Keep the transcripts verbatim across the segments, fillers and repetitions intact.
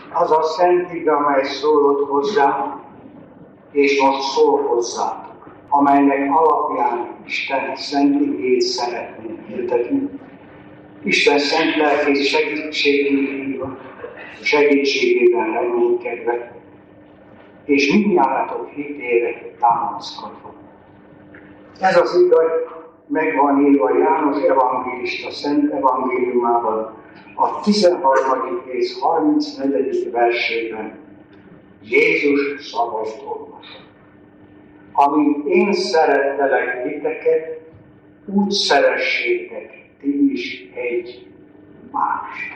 az a szent ige, amely szólott hozzám, és most szól hozzátok, amelynek alapján Isten szent igét szeretném hirdetni. Isten szent lelkész segítségével, segítségében reménykedve, és mindjáratok hitére támaszkodva. Ez az igaz megvan írva János evangélista szent evangéliumában, a tizenharmadik rész harmincnegyedik versében. Jézus szavait olvasott. Amint én szerettelek titeket, úgy szeressétek ti is egy mást.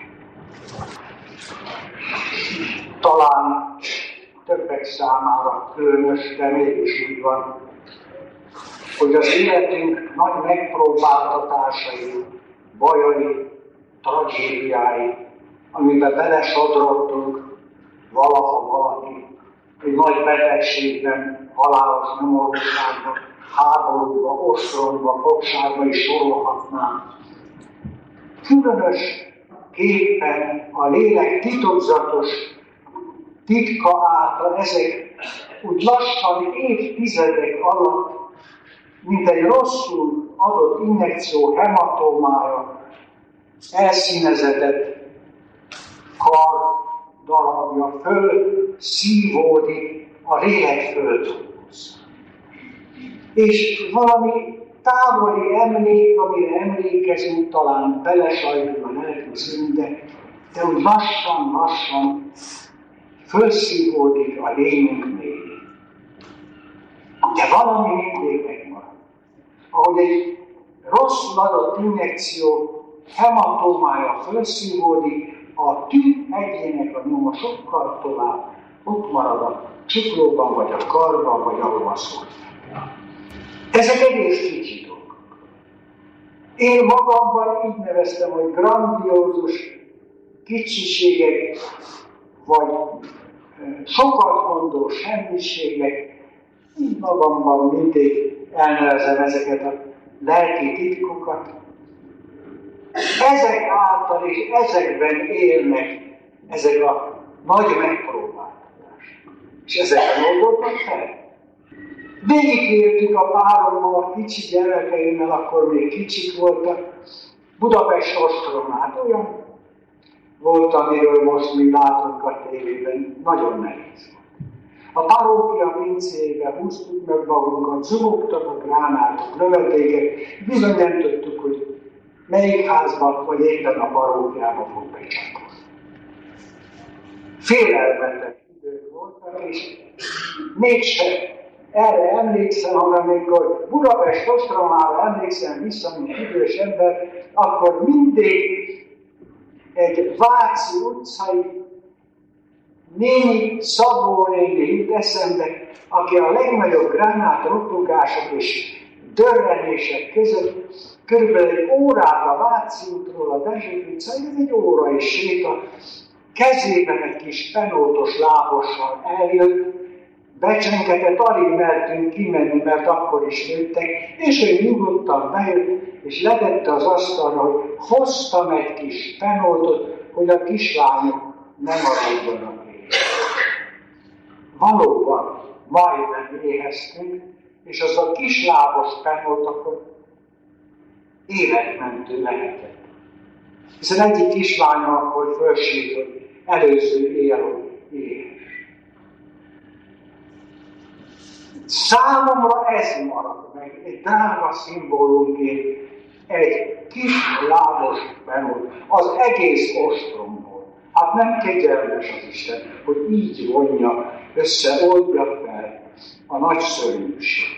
Talán többek számára különös, de mégis úgy van, hogy az életünk nagy megpróbáltatásai, bajai, tragédiái, amiben belesodrottunk, valaha valaki egy nagy betegségben, halálos nyomorúságban, háborúba, ostromba, fogságba is sorolhatnám. Különös képpen a lélek titokzatos titka által ezek úgy lassan évtizedek alatt, mint egy rosszul adott injekció hematomája, elszínezetett kar darabja föl szívódik a lélek földhöz. És valami távoli emlék, amire emlékezünk, talán belesajtul a lelkünk szinte, de úgy lassan-lassan fölszívódik a lényünk mélyén. De valami mindig megmarad. Ahogy egy rosszul adott injekció hematomája fölszívódik, a tű egyének a nyoma sokkal tovább ott marad a csuklóban, vagy a karban, vagy ahova szólt. Ezek egész kicsi dolgok. Én magamban így neveztem, hogy grandiózus kicsiségek, vagy sokat mondó semmiségek, így magamban mindig elnevezem ezeket a lelki titkokat. Ezek által és ezekben élnek ezek a nagy megpróbáltatások. És ezekben oldottak fel. Végigéltük a párommal, a kicsi gyerekeimmel, akkor még kicsik voltak, Budapest ostromát. Olyan volt, amiről most mi látunk a tévében, nagyon nehéz. A parókia pincébe húztuk meg magunkat, zubogtak a gránátok, lövedékek, bizony nem tudtuk, hogy melyik házban, vagy éppen a parókiában fog becsatolni. Félelmetes idők voltak, és mégse erre emlékszem, hanem amikor Budapest ostromára emlékszem vissza, mint idős ember, akkor mindig egy Váci utcai néni Szabó néni jut eszembe, aki a legnagyobb gránát rottogások és dörrenések között körülbelül egy órát a Váci útról a Dezső utcáig, ez egy óra és séta, kezében egy kis penótos lábossal eljött, becsenkedett, alig mertünk kimenni, mert akkor is nőttek, és ő nyugodtan bejött, és letette az asztalra, hogy hoztam egy kis penótot, hogy a kislányok nem maradjanak éhes. Valóban majdnem éheztünk, és az a kislábos penót akkor életmentő lehetett. Hiszen egyik kislánya akkor fölsírt, hogy előző éjjel éhes. Számomra ez maradt meg, egy drága szimbólumként, egy kis lábos penót az egész ostromból. Hát nem kegyelmes az Isten, hogy így vonja, összeoldja fel a nagy szörnyűséget.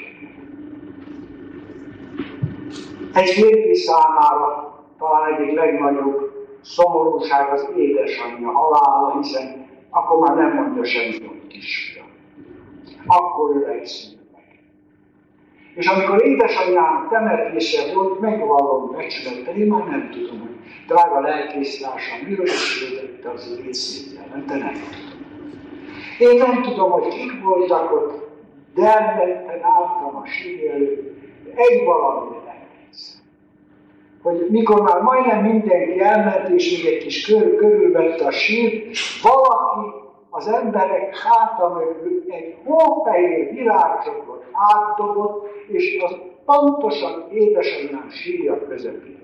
Egy férfi számára talán egyik legnagyobb szomorúság az édesanyja halála, hiszen akkor már nem mondja semmi, hogy kisfiam. Akkor öregszünk meg. És amikor édesanyám temetése volt, megvallom becsülete, én már nem tudom, hogy drága lelkésztársam, miről is hirdette az igét szépen, de nem tudom. Én nem tudom, hogy kik voltak ott, dermedten álltam a sír előtt, egy valamire emlékszem. Hogy mikor már majdnem mindenki elment, és még egy kis kör körülvette a sírt, valaki az emberek háta mögül egy hófehér virágcsokrot átdobott, és az pontosan édesanyám sírja közepén.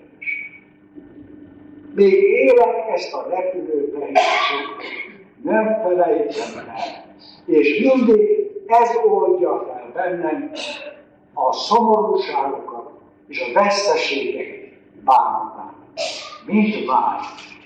Még élek, ezt a repülőtehet nem felejtem el. És mindig ez oldja fel bennem a szomorúságokat és a veszteségeket bánatát. Mint vágy.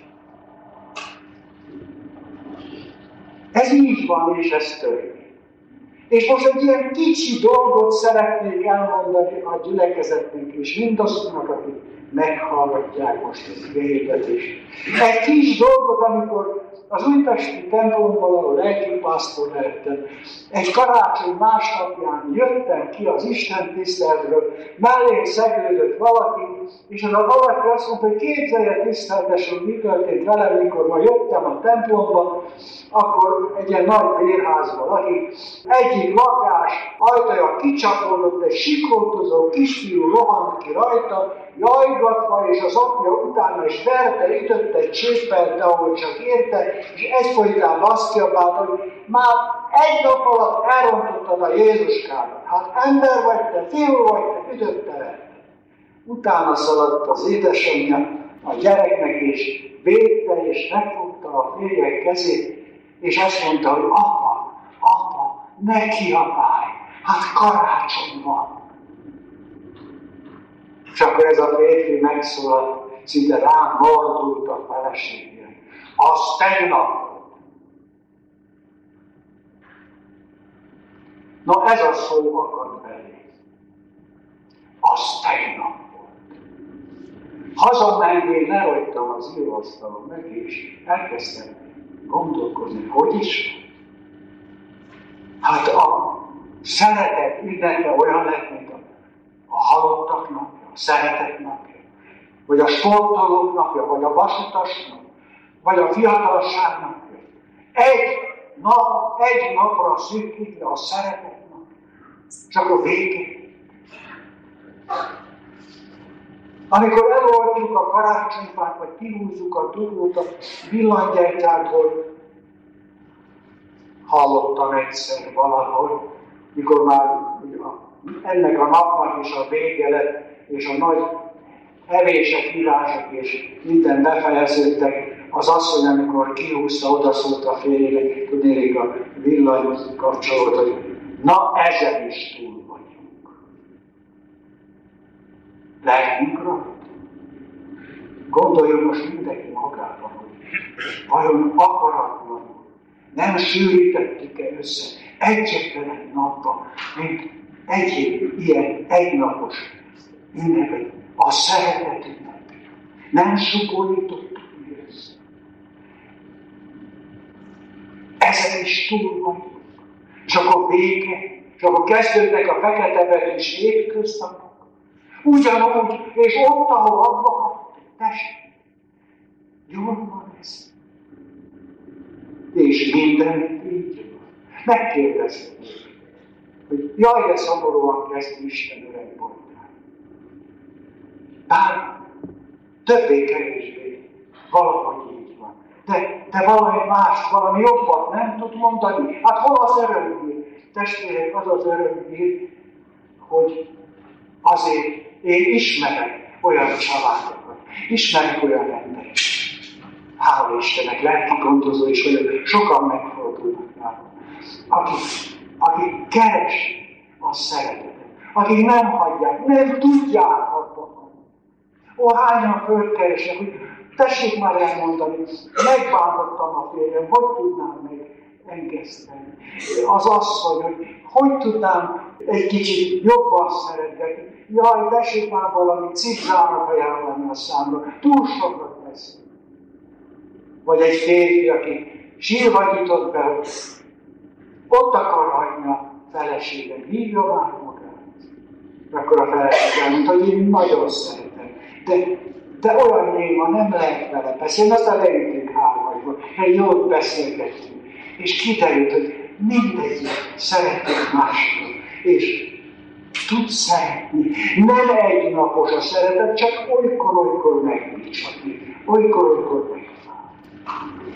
Ez így van, és ez történik. És most egy ilyen kicsi dolgot szeretnék elmondani a gyülekezetnek, és mindazoknak, akik meghallgatják most az hirdetést. Egy kis dolgot, amikor az újpesti templomban, ahol lelkipásztor lettem, egy karácsony másnapján jöttem ki az Isten tiszteletről, mellém szegődött valaki, és az a valaki azt mondta, hogy képzelje tiszteltes, hogy mi történt velem, mikor ma jöttem a templomba, akkor egy ilyen nagy bérházban lakik. Egyik lakás ajtaja kicsapódott, egy sikoltozó kisfiú rohant ki rajta, jajgatva, és az apja utána is verte, ütötte, cséppelte, ahogy csak érte, és egyfolytán azt kiabált, hogy már egy nap alatt elrontottad a Jézuskádat. Hát ember vagy te, fiú vagy te, ütötte verte. Utána szaladt az édesanyja a gyereknek, és védte, és megfogta a férjek kezét, és azt mondta, hogy apa, apa, ne kiabálj, hát karácsony van. És akkor ez a férfi megszólalt, szinte rám mordult a feleségére. Az tegnap. Na ez a szó akad belé. Az tegnap volt. Hazamenvén lehagytam az íróasztalon meg, és elkezdtem gondolkozni, hogy is. Hát a szeretet ünnepje olyan lett, mint a, a halottak napja, a szeretet napja, vagy a sportolók napja, vagy a vasutas nap, vagy a fiatalság napja. Egy nap, egy napra szűkítve a szeretet napja. És akkor végén. Amikor eloltjuk a karácsonyfát, vagy kihúzzuk a dugót a villanygyertyától, hallottam egyszer valahol, mikor már ennek a napnak is a vége lett, és a nagy evések, hívások és minden befejeződtek, az asszony, amikor kihúzta, odaszólt a férjének, tudnék a villany kapcsolót, hogy na ezen is túl vagyunk. Lehetünk rajta. Gondoljon most mindenki magában, hogy vajon akaratlanul nem sűrítettük-e össze egyetlen egy napban, mint egyéb ilyen egynapos ünnepet, a szeretet ünnepet. Nem sugorítottuk össze. Ezen is túl vagyunk. Csak a vége, csak a kezdődnek a feketebetűs hétköznapok. Ugyanúgy, és ott, ahol abba hagytuk, tessék. Jól van ez. És minden így van. Megkérdeztem, hogy jaj, de szomorúan kezd Isten öreg voltál. Bár többé-kevésbé valahogy így van. De, de valami más, valami jobbat nem tud mondani. Hát hol az örömhír? Testvérek, az az örömhír, hogy azért én ismerek olyan családokat, ismerek olyan embereket. Hála Istennek, lelki gondozó is olyan, sokan megfordulnak nálam. Akik, akik keresik a szeretetet, akik nem hagyják, nem tudják abba hagyni. Ó, hányan fölkeresnek, hogy tessék már elmondani, megbántottam a férjem, hogy tudnám megengeszteni. Az asszony, hogy hogy tudnám egy kicsit jobban szeretni. Jaj, tessék már valami cipzának ajánlani a számra, túl sokat lesz. Vagy egy férfi, aki sírva nyitott be, hogy ott akar hagyni a feleségem, hívja már magát. Akkor a feleségem mondta, hogy én nagyon szeretem. De, de olyan néma, nem lehet vele beszélni, aztán leültünk hármasba, egy jót beszélgettünk. És kiderült, hogy mindegyik szeretünk mástól. És tud szeretni. Nem egy napos a szeretet, csak olykor-olykor megbicsakni. Olykor-olykor megvál.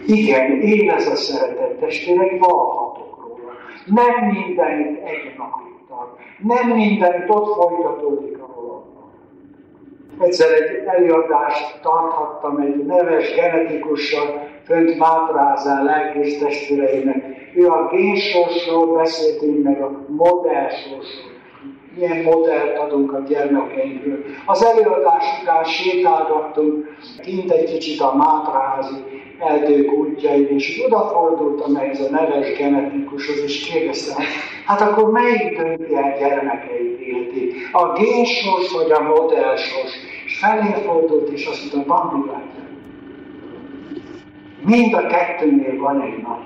Igen, én ez a szeretet, testvérek, vallhatok róla. Nem mindenütt egy napig tart. Nem mindenütt ott folytatódik, ahol van. Egyszer egy előadást tarthattam egy neves genetikussal, fönt Mátrázán lelkész testvéreinek. Ő a génsorsról beszélt, én meg a modellsorsról. Milyen modellt adunk a gyermekeinkről. Az előadás után sétálgattunk kint egy kicsit a Mátrázi erdők útjain, és odafordultam ehhez a neves genetikushoz, és kérdeztem, hát akkor melyik dönti el gyermekeik életét? A génsors vagy a modellsors? És felé fordult, és azt mondta, Bandi bátyám, mind a kettőnél van egy nagy.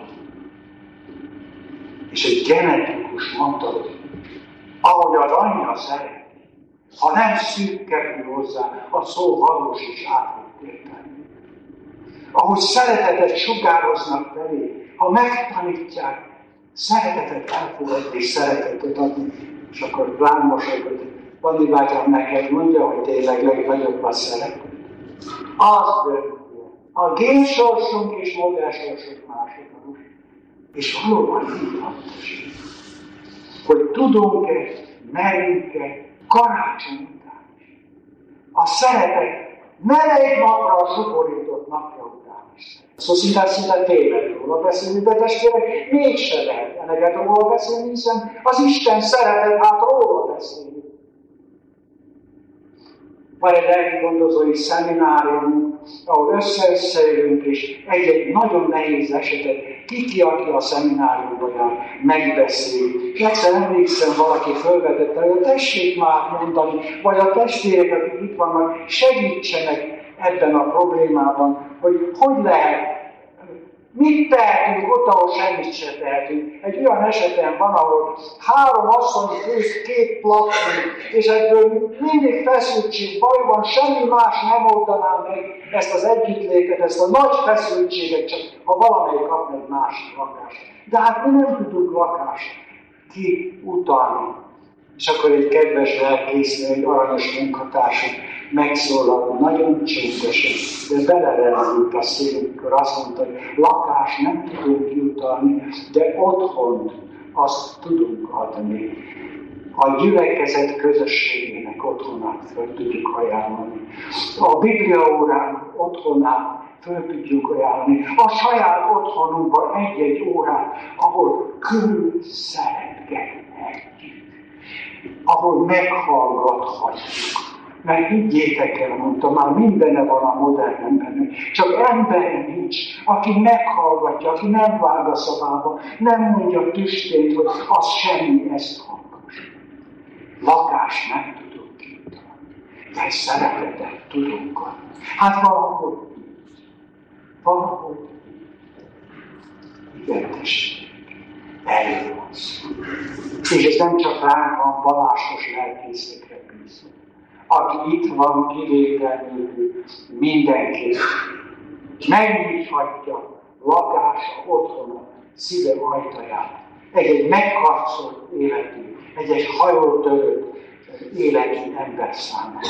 És egy genetikus mondta, hogy ahogy az anyja szeret, ha nem szűk kerül hozzá, a szó valós és átvitt értelmű. Ahogy szeretetet sugároznak felé, ha megtanítják, szeretetet elfogadni és szeretetet adni, és akkor rám mosolygott, Bandi bátyám neked mondja, hogy tényleg legnagyobb a szeretet. Az dönti. A génsorsunk és modellsorsunk másodlagos. És valóban így van, hogy tudunk-e, merünk-e karácsony után is. A szeretet nem egy napra a sugorított napja után is. Szóval szinte szinte tényleg róla beszélni, de testvérek, mégse lehet eleget róla beszélni, hiszen az Isten szeretet, hát róla beszélni. Van egy lelkigondozói szeminárium, ahol össze-összejövünk, és egy-egy nagyon nehéz esetet ki-ki, aki a szemináriumban megbeszél. És egyszer emlékszem, valaki felvetette, hogy tessék már mondani, vagy a testvérek, akik itt vannak, segítsenek ebben a problémában, hogy hogy lehet, mit tehetünk ott, ahol semmit se tehetünk. Egy olyan esetem van, ahol három asszony főz két platni, és ebből mindig feszültség, baj van, semmi más nem oldaná meg ezt az együttlétet, ezt a nagy feszültséget, csak ha valamelyik kapna egy másik lakást. De hát mi nem tudunk lakást kiutalni. És akkor egy kedves lelkész, egy aranyos munkatársunk megszólalt nagyon csendesen, de belerendült a szívünkör, azt mondta, hogy lakást nem tudunk kiutalni, de otthont azt tudunk adni. A gyülekezet közösségének otthonát föl tudjuk ajánlani. A Bibliaórán otthonát föl tudjuk ajánlani. A saját otthonunkban egy-egy órát, ahol körül szeretgethetjük, ahol meghallgathatjuk. Mert higgyétek el, mondta, már mindene van a modern embernek. Csak ember nincs, aki meghallgatja, aki nem vág a szavába, nem mondja tüstént, hogy az semmi, ezt hallgass. Lakást nem tudunk kiutalni, de szeretetet tudunk adni. Hát valahogy így. Valahogy így. Igen, tessék. Erről van szó. És ez nem csak ránk van, balásos lelkészekre bízunk. Aki itt van, kivétel nélkül, mindenki megnyithatja lakása, otthona, szíve ajtaját. Egy-egy megharcolt életű, egy-egy hajótörött életű ember számára.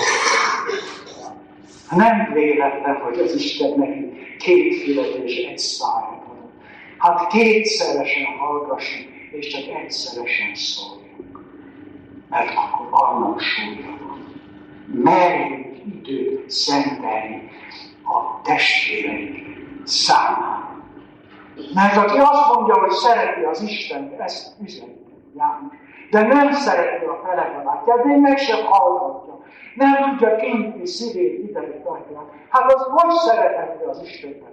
Nem véletlen, hogy az Isten neki két fület és egy szájat adott. Hát kétszeresen hallgassunk, és csak egyszeresen szóljunk. Mert akkor annak súlya van. Merjünk időt szentelni a testvéreink számára. Mert aki azt mondja, hogy szereti az Istent, ezt üzeni János, de nem szereti a felemelátját, de meg sem hallgatja. Nem tudja kinyitni szívét, idejét, ajtaját. Hát az hogy szeretette az Istent?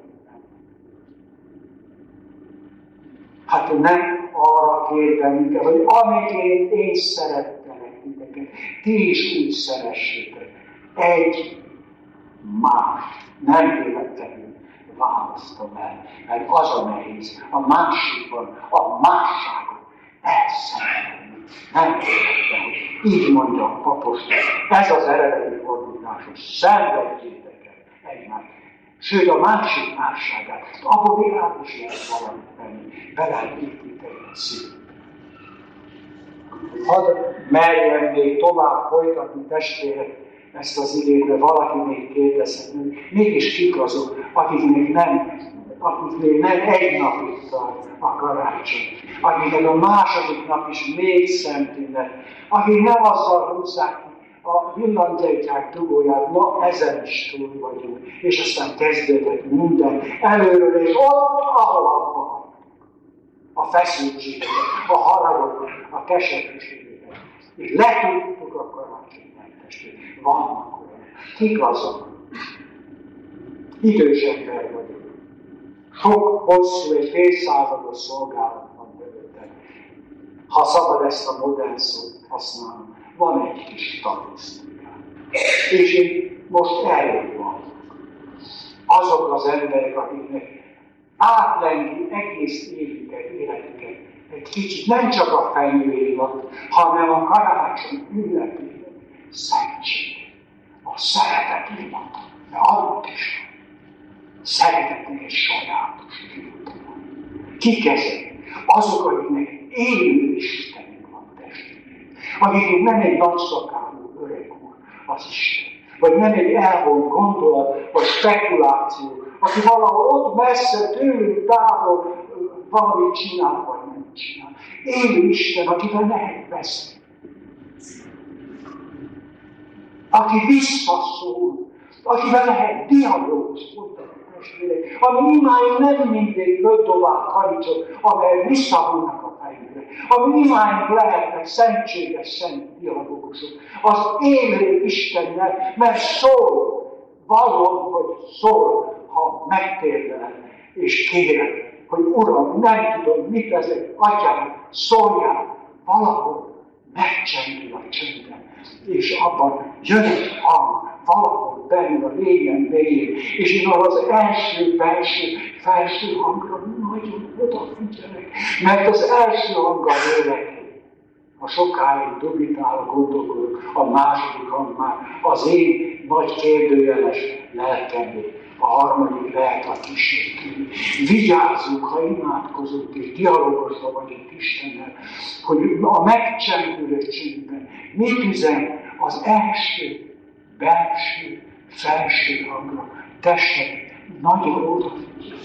Hát nem arra kér bennünket, hogy amiként én szerettelek titeket, ti is úgy szeressétek. Egy más. Nem véletlenül választom el, mert az a nehéz. A másikban, a másságot elszenvedni. Nem véletlen, hogy így mondja a papostól. Ez az eredeti fordításos. Szenvedjétek el egymást. Sőt, a másik másságát, abban világos lehet valamit venni, beleépíteni a szívét. Hadd merjem még tovább folytatni, testvérek, ezt az igét, mert valaki még kérdezhet, mégis kik azok, akiknek nem akik még nem egy napig tart a karácsony, akiknek a második nap is még szent ünnep, akik nem azzal húzzák a villanygyertyák dugóját, na ezen is túl vagyunk, és aztán kezdődött minden előről, és ott, ahol abban a feszültséget, a haragokat, a keserűségeket, és letudtuk a karácsonyát, testvérek. Vannak olyan. Kik azok? Idős ember vagyok. Sok hosszú, egy fél százados szolgálat van mögöttem. Ha szabad ezt a modern szót használni, van egy kis statisztikám. És én most erről van. Azok az emberek, akiknek átlengi egész évüket, életüket egy kicsit, nem csak a fenyőévat, hanem a karácsony ünnepének szentség, a szeretet illata, de annak is szeretetnek egy sajátos illata van. Kik ezek? Azok, akiknek élő Istenük van testvérek, akiknek nem egy nagyszakálú öreg úr az Isten, vagy nem egy elvont gondolat, vagy spekuláció, aki valahol ott messze tőlünk távol valamit csinál, vagy nem csinál. Élő Isten, akivel lehet beszélni. Aki visszaszól, akivel lehet dialógus, ami imáink nem mindig ötdobál kalicok, amelyek visszahúlnak a fejünkre. Ami imáink lehetnek szentséges, szent dialógusok. Az élő Istennel, mert szól, valóban, hogy szól, ha megtérdel, és kérem, hogy Uram, nem tudom, mit ezek, Atyám, szóljál, valahol megcsendül a csöndben, és abban jön egy hang, valahol belül a lényen mélyén, és én az első, belső, felső hangra nagyon odafigyelek, mert az első hanggal lélek, ha sokáig dubitál, gondolkodok, a második hang már az én nagy kérdőjeles lelkemé. A harmadik lehet a kísértő. Vigyázzunk, ha imádkozunk és dialógusban vagyunk Istennel, hogy a megcsendülő csendben mit üzen az első, belső, felső hangra. Tessék, nagyon odafigyelni.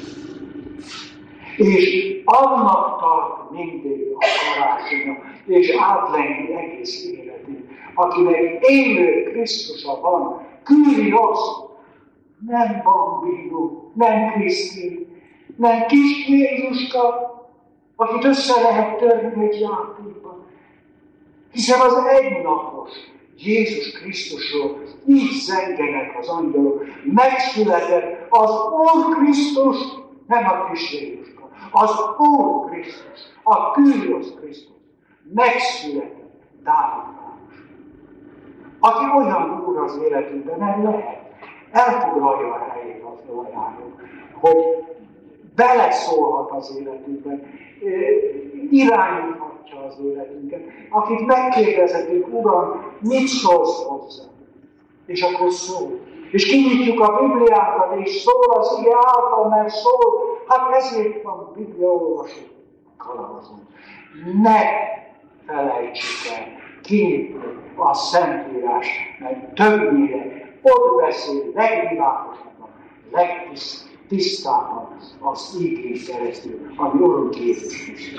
És annak tart mindig a karácsonya, és átlengi egész életét, akinek élő Krisztusa van, Kyrios, nem Bambino, nem Krisztin, nem kis Jézuska, akit össze lehet törni egy játékban. Hiszen az egynapos Jézus Krisztusról így zengenek az angyalok. Megszületett az Úr Krisztus, nem a kis Jézuska, az Úr Krisztus, a Kyrios Krisztus. Megszületett Dávid város. Aki olyan úr az életünkben nem lehet, elfoglalja a helyét az olajáról, hogy beleszólhat az életünkben, irányíthatja az életünket, akit megkérdezhetünk, Uram, mit szólsz hozzá? És akkor szól. És kinyitjuk a Bibliákat, és szól az ige által, mert szól. Hát ezért van Biblia olvasó kalapozunk. Ne felejtsük el kinyitni a Szentírás, mert többnyire ott beszél legvilágosabban, legtisztábban az ígén keresztül, ami Urunk Jézus Krisztus.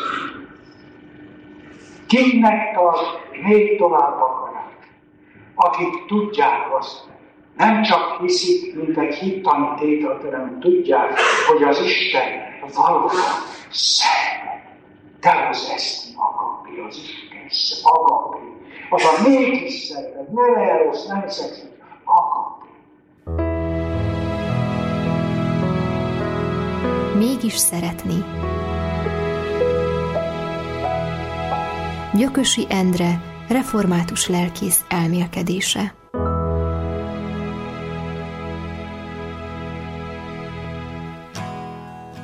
Kiknek tart még tovább akarák, akik tudják azt, nem csak hiszik, mint egy hittani tételt, hanem tudják, hogy az Isten valóban szeret. Te az ezt agapi, az Isten agapi. Az a mégis szeretet, nem erosz, nem szexet, agapi. Mégis szeretni. Gyökösi Endre, református lelkész elmélkedése.